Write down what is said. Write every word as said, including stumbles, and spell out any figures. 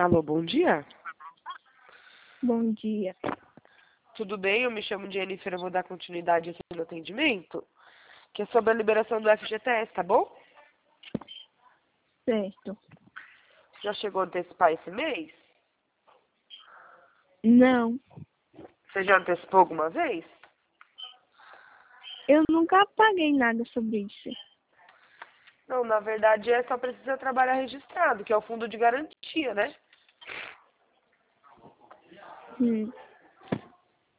Alô, bom dia. Bom dia. Tudo bem? Eu me chamo Jennifer, eu vou dar continuidade aqui no atendimento, que é sobre a liberação do F G T S, tá bom? Certo. Já chegou a antecipar esse mês? Não, Você já antecipou alguma vez? eu nunca paguei nada sobre isso. Não, na verdade é só precisa trabalhar registrado, que é o fundo de garantia, né? Hum.